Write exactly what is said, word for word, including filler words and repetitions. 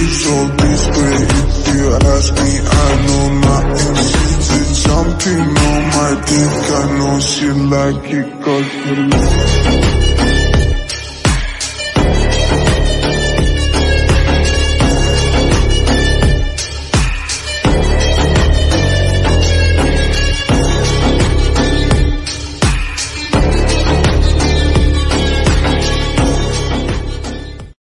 so this way. If you ask me, I know nothing. She's jumping on my dick, I know she like it 'cause you